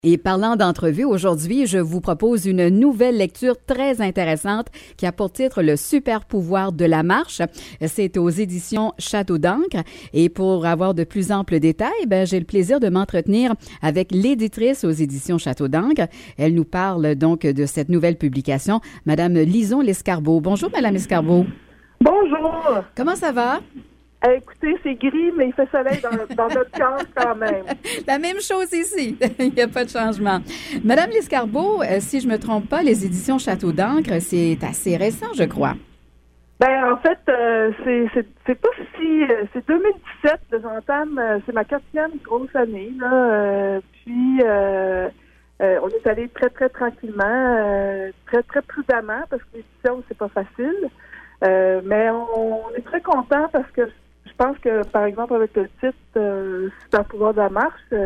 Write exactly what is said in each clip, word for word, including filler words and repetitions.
Et parlant d'entrevue, aujourd'hui, je vous propose une nouvelle lecture très intéressante qui a pour titre Le super pouvoir de la marche. C'est aux éditions Château d'encre. Et pour avoir de plus amples détails, ben, j'ai le plaisir de m'entretenir avec l'éditrice aux éditions Château d'encre. Elle nous parle donc de cette nouvelle publication, Madame Lison Lescarbot. Bonjour, Madame Lescarbot. Bonjour. Comment ça va? Eh, écoutez, c'est gris, mais il fait soleil dans, dans notre cœur quand même. La même chose ici. Il n'y a pas de changement. Madame Lescarbot, euh, si je me trompe pas, les éditions Château d'encre, c'est assez récent, je crois. Ben, en fait, euh, c'est, c'est, c'est pas si... Euh, c'est deux mille dix-sept, là, j'entame, euh, c'est ma quatrième grosse année, là. Euh, puis, euh, euh, on est allé très, très tranquillement, euh, très, très prudemment, parce que l'édition, c'est pas facile. Euh, mais on, on est très content parce que je pense que, par exemple, avec le titre euh, Super pouvoir de la marche, euh,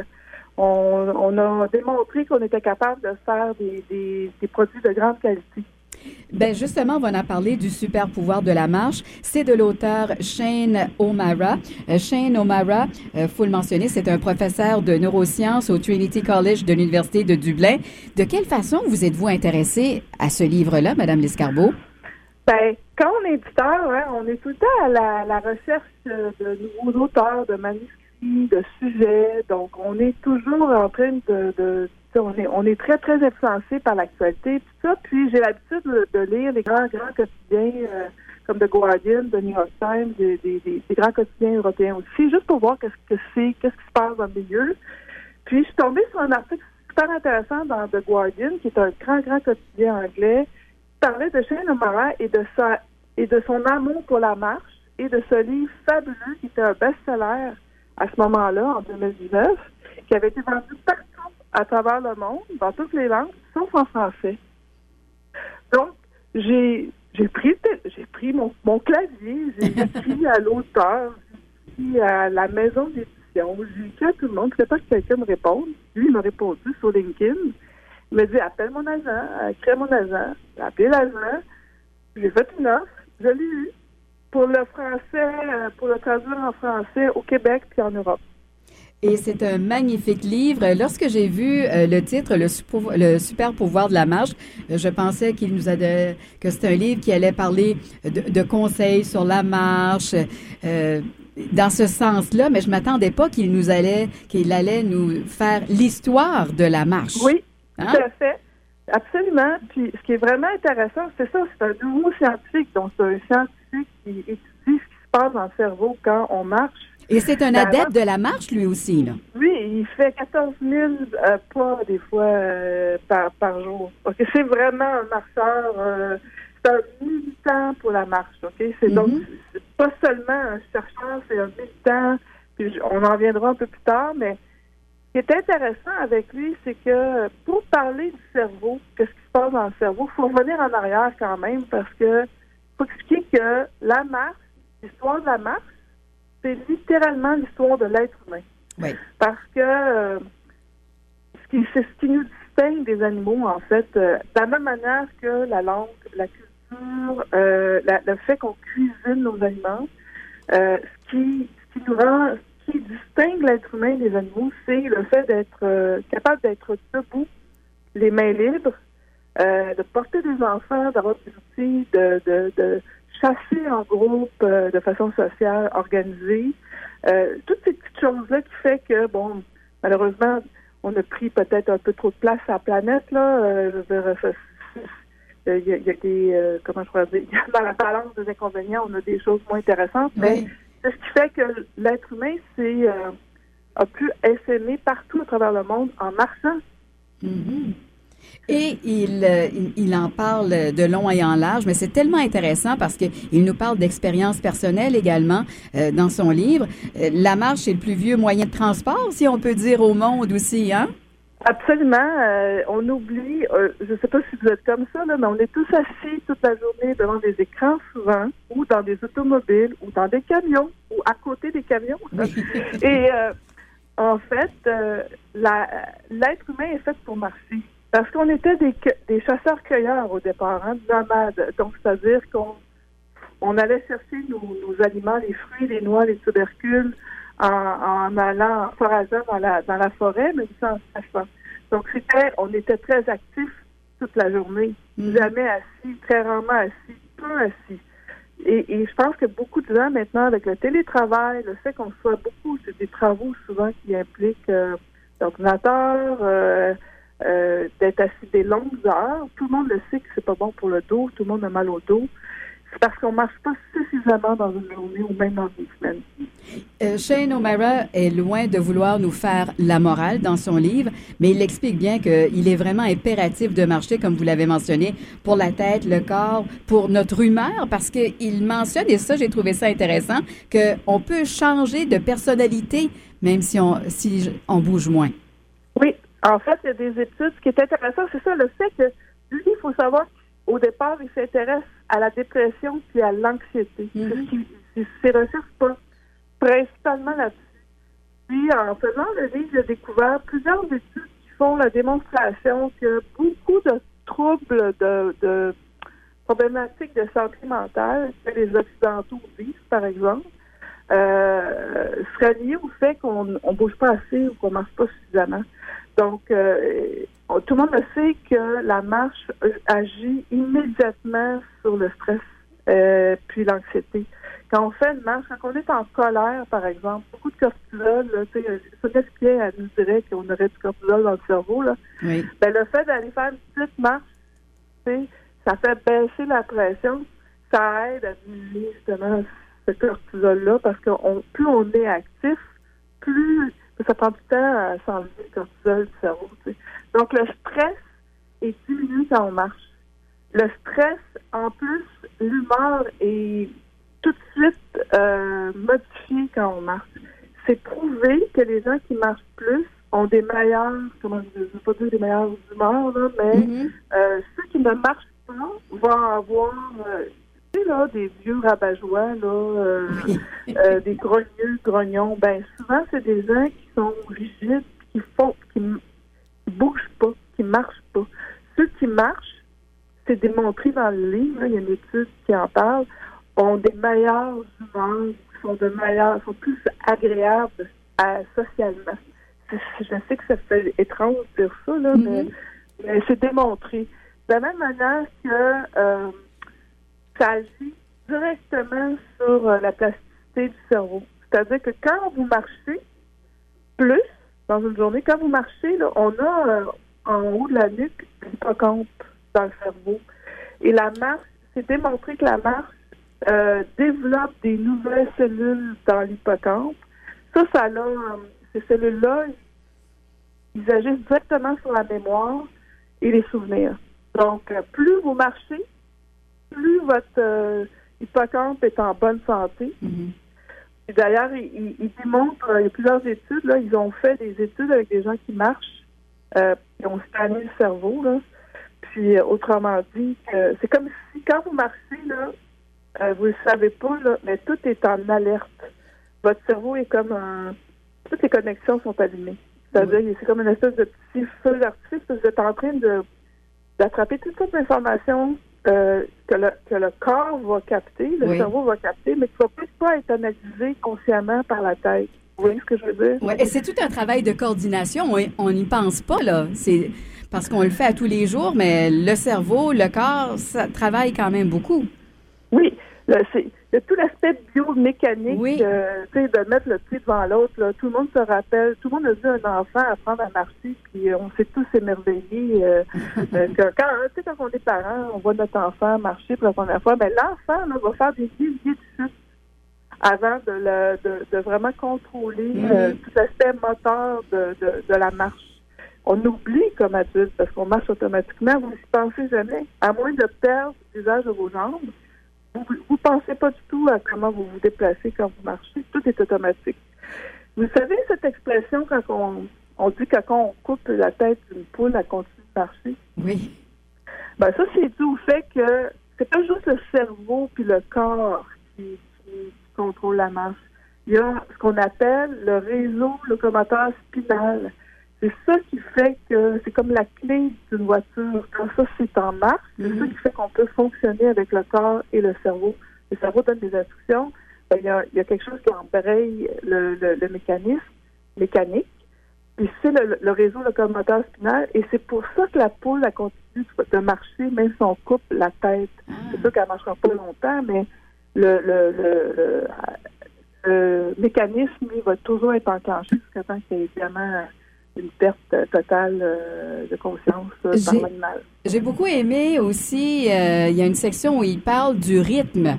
on, on a démontré qu'on était capable de faire des, des, des produits de grande qualité. Bien, justement, on va en parler du super pouvoir de la marche. C'est de l'auteur Shane O'Mara. Euh, Shane O'Mara, il faut le mentionner, c'est un professeur de neurosciences au Trinity College de l'Université de Dublin. De quelle façon vous êtes-vous intéressée à ce livre-là, Madame Lescarbot? Ben, quand on est éditeur, hein, on est tout le temps à la, la recherche de nouveaux auteurs, de manuscrits, de sujets. Donc, on est toujours en train de... de on est, on est très, très influencé par l'actualité. Puis ça, puis j'ai l'habitude de, de lire les grands, grands quotidiens euh, comme The Guardian, The New York Times, des, des, des, des grands quotidiens européens aussi, juste pour voir qu'est-ce que c'est, qu'est-ce qui se passe dans le milieu. Puis, je suis tombée sur un article super intéressant dans The Guardian, qui est un grand, grand quotidien anglais, parlait de Shane O'Mara et de sa et de son amour pour la marche et de ce livre fabuleux qui était un best-seller à ce moment-là, en deux mille dix-neuf, qui avait été vendu partout à travers le monde, dans toutes les langues, sauf en français. Donc, j'ai j'ai pris j'ai pris mon, mon clavier, j'ai écrit à l'auteur, j'ai écrit à la maison d'édition, j'ai écrit à tout le monde, je ne pas que quelqu'un me réponde. Lui, il m'a répondu sur LinkedIn. Il m'a dit, appelle mon agent, crée mon agent. J'ai appelé l'agent. J'ai fait une offre. Je l'ai eu pour le français, pour le traduire en français au Québec puis en Europe. Et c'est un magnifique livre. Lorsque j'ai vu euh, le titre, le, super, le super pouvoir de la marche, euh, je pensais qu'il nous a de, que c'était un livre qui allait parler de, de conseils sur la marche, euh, dans ce sens-là, mais je m'attendais pas qu'il nous allait, qu'il allait nous faire l'histoire de la marche. Oui. Hein? Tout à fait. Absolument. Puis, ce qui est vraiment intéressant, c'est ça, c'est un nouveau scientifique. Donc, c'est un scientifique qui étudie ce qui se passe dans le cerveau quand on marche. Et c'est un adepte de la marche, lui aussi, là. Oui, il fait quatorze mille euh, pas, des fois, euh, par, par jour. OK? C'est vraiment un marcheur, euh, c'est un militant pour la marche, OK? C'est mm-hmm. donc, c'est pas seulement un chercheur, c'est un militant. Puis, on en reviendra un peu plus tard, mais ce qui est intéressant avec lui, c'est que pour parler du cerveau, qu'est-ce qui se passe dans le cerveau, il faut revenir en arrière quand même parce que faut expliquer que la marche, l'histoire de la marche, c'est littéralement l'histoire de l'être humain. Oui. Parce que euh, ce qui, c'est ce qui nous distingue des animaux, en fait, euh, de la même manière que la langue, la culture, euh, la, le fait qu'on cuisine nos aliments, euh, ce qui, ce qui nous rend... Ce qui distingue l'être humain des animaux, c'est le fait d'être euh, capable d'être debout, les mains libres, euh, de porter des enfants, d'avoir des outils, de, de, de chasser en groupe euh, de façon sociale, organisée. Euh, toutes ces petites choses-là qui fait que, bon, malheureusement, on a pris peut-être un peu trop de place à la planète, là. Euh, je veux dire, il y, y a des, euh, comment je pourrais dire, dans la balance des inconvénients, on a des choses moins intéressantes, oui. mais c'est ce qui fait que l'être humain c'est, euh, a pu essaimer partout à travers le monde en marchant. Mm-hmm. Et il, euh, il, il en parle de long et en large, mais c'est tellement intéressant parce qu'il nous parle d'expérience personnelle également euh, dans son livre. Euh, la marche est le plus vieux moyen de transport, si on peut dire, au monde aussi, hein? Absolument. Euh, on oublie, euh, je ne sais pas si vous êtes comme ça, là, mais on est tous assis toute la journée devant des écrans souvent, ou dans des automobiles, ou dans des camions, ou à côté des camions. Et euh, en fait, euh, la, l'être humain est fait pour marcher. Parce qu'on était des, des chasseurs-cueilleurs au départ, hein, nomades. Donc, c'est-à-dire qu'on on allait chercher nos, nos aliments, les fruits, les noix, les tubercules, en, en allant, en forageant dans la, dans la forêt, mais aussi en chassant. Donc, c'était, on était très actifs toute la journée. Mm-hmm. Jamais assis, très rarement assis, peu assis. Et, et je pense que beaucoup de gens, maintenant, avec le télétravail, le fait qu'on soit beaucoup, c'est des travaux souvent qui impliquent euh, l'ordinateur, euh, euh, d'être assis des longues heures. Tout le monde le sait que c'est pas bon pour le dos, tout le monde a mal au dos. C'est parce qu'on marche pas suffisamment dans une journée ou même dans une semaine. Euh, Shane O'Mara est loin de vouloir nous faire la morale dans son livre, mais il explique bien qu'il est vraiment impératif de marcher, comme vous l'avez mentionné, pour la tête, le corps, pour notre humeur, parce qu'il mentionne, et ça, j'ai trouvé ça intéressant, qu'on peut changer de personnalité même si on, si on bouge moins. Oui, en fait, il y a des études. Ce qui est intéressant, c'est ça, le fait que lui, il faut savoir qu'au départ, il s'intéresse à la dépression puis à l'anxiété. Mm-hmm. C'est ce qui, ses recherches portent principalement là-dessus. Puis, en faisant le livre, j'ai découvert plusieurs études qui font la démonstration que beaucoup de troubles, de, de problématiques de santé mentale que les Occidentaux vivent, par exemple, euh, seraient liés au fait qu'on ne bouge pas assez ou qu'on ne marche pas suffisamment. Donc, euh, tout le monde le sait que la marche agit immédiatement sur le stress euh, puis l'anxiété. Quand on fait une marche, quand on est en colère, par exemple, beaucoup de cortisol, là, tu sais, Sonia Spien, elle nous dirait qu'on aurait du cortisol dans le cerveau, là. Oui. Ben, le fait d'aller faire une petite marche, tu sais, ça fait baisser la pression, ça aide à diminuer justement ce cortisol-là, parce que on, plus on est actif, plus ça prend du temps à s'enlever le cortisol du cerveau, tu sais. Donc, le stress est diminué quand on marche. Le stress, en plus, l'humeur est tout de suite euh, modifiée quand on marche. C'est prouvé que les gens qui marchent plus ont des meilleures, comment je ne veux pas dire des meilleures humeurs, là, mais mm-hmm. euh, ceux qui ne marchent pas vont avoir euh, tu sais, là, des vieux rabat-joie, là, euh, euh, des grogneux, grognons. Ben souvent, c'est des gens qui sont rigides, qui font, qui, qui bougent pas, qui marchent pas. Ceux qui marchent, c'est démontré dans le livre, là, il y a une étude qui en parle, ont des meilleures humeurs, sont de meilleures, sont plus agréables à, socialement. C'est, je sais que ça fait étrange de dire ça, là, mm-hmm. mais, mais c'est démontré. De la même manière que euh, ça agit directement sur euh, la plasticité du cerveau. C'est-à-dire que quand vous marchez plus dans une journée, quand vous marchez, là, on a euh, en haut de la nuque l'hippocampe dans le cerveau. Et la marche, c'est démontré que la marche euh, développe des nouvelles cellules dans l'hippocampe. Ça, ça a, euh, ces cellules-là, ils agissent directement sur la mémoire et les souvenirs. Donc, euh, plus vous marchez, plus votre euh, hippocampe est en bonne santé. Mm-hmm. Et d'ailleurs, ils il, il démontrent, euh, il y a plusieurs études, là, ils ont fait des études avec des gens qui marchent, euh, qui ont scanné le cerveau, là. Puis, euh, autrement dit, euh, c'est comme si quand vous marchez, là, euh, vous ne le savez pas, là, mais tout est en alerte. Votre cerveau est comme un... Toutes les connexions sont allumées. C'est-à-dire, oui. C'est comme une espèce de petit feu d'artifice, parce que vous êtes en train de d'attraper toute cette information euh, que, le, que le corps va capter, le oui. cerveau va capter, mais qui ne va peut-être pas être analysé consciemment par la tête. Vous voyez ce que je veux dire? Oui, et c'est tout un travail de coordination. On n'y pense pas, là. C'est parce qu'on le fait à tous les jours, mais le cerveau, le corps, ça travaille quand même beaucoup. Oui, le, c'est, il y a tout l'aspect biomécanique, oui. euh, tu sais, de mettre le pied devant l'autre. Là. Tout le monde se rappelle, tout le monde a vu un enfant apprendre à marcher, puis on s'est tous émerveillés. Euh, euh, que quand, tu sais, quand on est parents, on voit notre enfant marcher pour la première fois, ben l'enfant là, va faire des milliers de chutes avant de, le, de, de vraiment contrôler mm-hmm. euh, tout l'aspect moteur de, de, de la marche. On oublie comme adulte parce qu'on marche automatiquement, vous n'y pensez jamais. À moins de perdre l'usage de vos jambes, vous ne pensez pas du tout à comment vous vous déplacez quand vous marchez. Tout est automatique. Vous savez cette expression quand on, on dit que quand on coupe la tête d'une poule, elle continue de marcher? Oui. Ben ça, c'est dû au fait que c'est pas juste le cerveau puis le corps qui, qui contrôle la marche. Il y a ce qu'on appelle le réseau locomoteur spinal. C'est ça qui fait que c'est comme la clé d'une voiture. Quand ça, c'est en marche, c'est mm-hmm. ça qui fait qu'on peut fonctionner avec le corps et le cerveau. Le cerveau donne des instructions. Ben, il, y a, il y a quelque chose qui embraye le, le, le mécanisme mécanique. puis c'est le, le réseau locomoteur spinal, et c'est pour ça que la poule a continué de marcher, même si on coupe la tête. Ah. C'est sûr qu'elle ne marchera pas longtemps, mais le, le, le, le, le mécanisme, lui, va toujours être enclenché jusqu'à temps qu'il y ait évidemment une perte totale euh, de conscience euh, par l'animal. J'ai beaucoup aimé aussi, euh, il y a une section où il parle du rythme.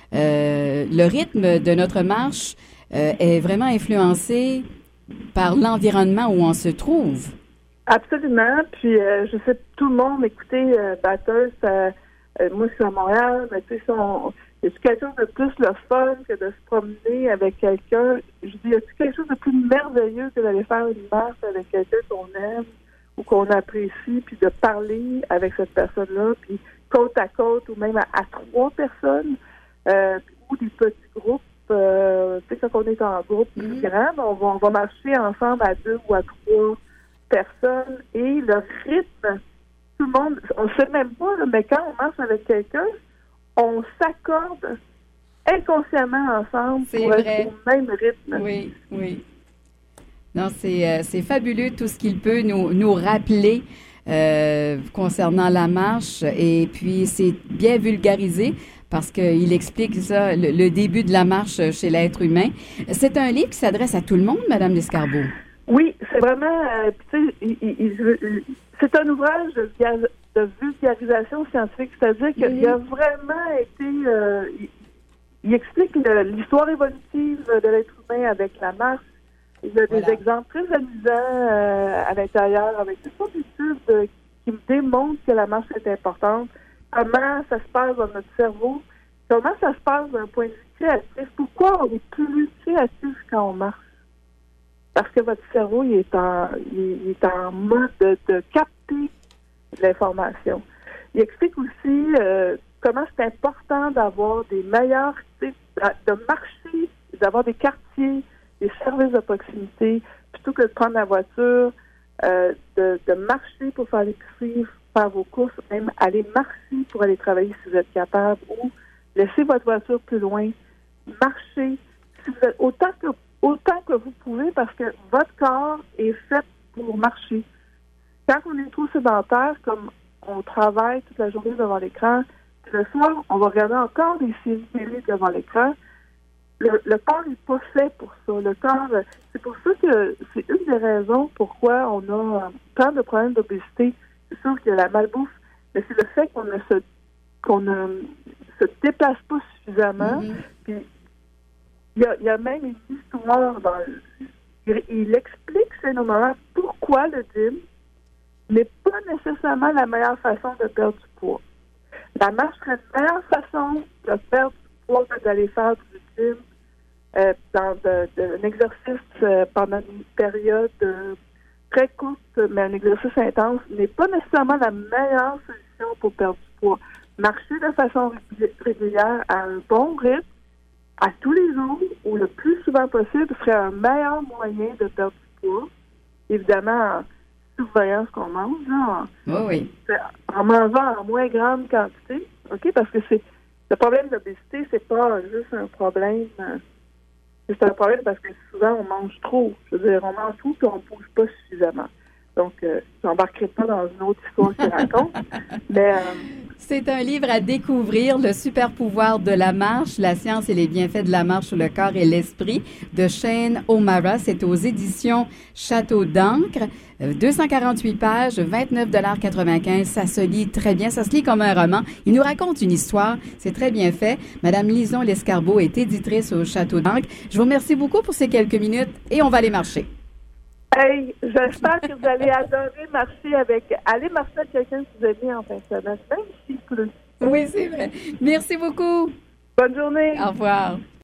Euh, le rythme de notre marche euh, est vraiment influencé par l'environnement où on se trouve. Absolument. Puis, euh, je sais, tout le monde, écoutez, euh, Bathurst, euh, euh, moi, je suis à Montréal, mais tu sais, on, y a-t-il quelque chose de plus le fun que de se promener avec quelqu'un? Je dis, y a-t-il quelque chose de plus merveilleux que d'aller faire une marche avec quelqu'un qu'on aime ou qu'on apprécie, puis de parler avec cette personne-là, puis côte à côte, ou même à, à trois personnes, euh, ou des petits groupes. Euh, tu sais, quand on est en groupe plus mm-hmm. grand, on va, on va marcher ensemble à deux ou à trois personnes, et le rythme, tout le monde, on ne sait même pas, là, mais quand on marche avec quelqu'un, on s'accorde inconsciemment ensemble c'est pour vrai. être au même rythme. Oui, oui. Non, c'est, euh, c'est fabuleux tout ce qu'il peut nous, nous rappeler euh, concernant la marche, et puis c'est bien vulgarisé parce qu'il explique ça, le, le début de la marche chez l'être humain. C'est un livre qui s'adresse à tout le monde, Madame Lescarbot. Oui, c'est vraiment, euh, tu sais, il, il, il, c'est un ouvrage de, de vulgarisation scientifique, c'est-à-dire qu'il mmh. a vraiment été, euh, il, il explique le, l'histoire évolutive de l'être humain avec la marche. Il y a des voilà. exemples très amusants euh, à l'intérieur, avec toutes sortes d'études euh, qui me démontrent que la marche est importante. Comment ça se passe dans notre cerveau, comment ça se passe d'un point de vue créatif. Pourquoi on est plus créatif quand on marche? Parce que votre cerveau, il est en, il est en mode de, de capter l'information. Il explique aussi euh, comment c'est important d'avoir des meilleurs, de marcher, d'avoir des quartiers, des services de proximité, plutôt que de prendre la voiture, euh, de, de marcher pour faire l'épicerie, faire vos courses, même aller marcher pour aller travailler si vous êtes capable, ou laisser votre voiture plus loin, marcher, si vous êtes, autant que autant que vous pouvez, parce que votre corps est fait pour marcher. Quand on est trop sédentaire, comme on travaille toute la journée devant l'écran, puis le soir, on va regarder encore des séries télé devant l'écran, le, le corps n'est pas fait pour ça. Le corps, c'est pour ça que c'est une des raisons pourquoi on a tant de problèmes d'obésité. C'est sûr qu'il y a la malbouffe, mais c'est le fait qu'on ne se qu'on ne se déplace pas suffisamment. Mm-hmm. Puis il y, a, il y a même une histoire dans le, il, il explique chez nos mamans pourquoi le gym n'est pas nécessairement la meilleure façon de perdre du poids. La marche serait la meilleure façon de perdre du poids que d'aller faire du gym euh, dans de, de, un exercice euh, pendant une période euh, très courte, mais un exercice intense n'est pas nécessairement la meilleure solution pour perdre du poids. Marcher de façon régulière à un bon rythme, à tous les jours, ou le plus souvent possible, serait un meilleur moyen de perdre du poids. Évidemment, en surveillant ce qu'on mange, là, en, oui, oui. en mangeant en moins grande quantité, ok, parce que c'est le problème de l'obésité, c'est pas juste un problème, euh, c'est un problème parce que souvent on mange trop. Je veux dire, on mange trop et on ne bouge pas suffisamment. Donc, euh, je n'embarquerai pas dans une autre histoire qui raconte, mais... Euh, C'est un livre à découvrir, Le super pouvoir de la marche, la science et les bienfaits de la marche sur le corps et l'esprit, de Shane O'Mara. C'est aux éditions Château d'encre. deux cent quarante-huit pages, vingt-neuf dollars quatre-vingt-quinze. Ça se lit très bien. Ça se lit comme un roman. Il nous raconte une histoire. C'est très bien fait. Madame Lison Lescarbot est éditrice au Château d'encre. Je vous remercie beaucoup pour ces quelques minutes et on va aller marcher. Hey, j'espère que vous allez adorer marcher avec... Aller marcher avec quelqu'un que vous aimez en fin de semaine, même s'il pleut. Oui, c'est vrai. Merci beaucoup. Bonne journée. Au revoir.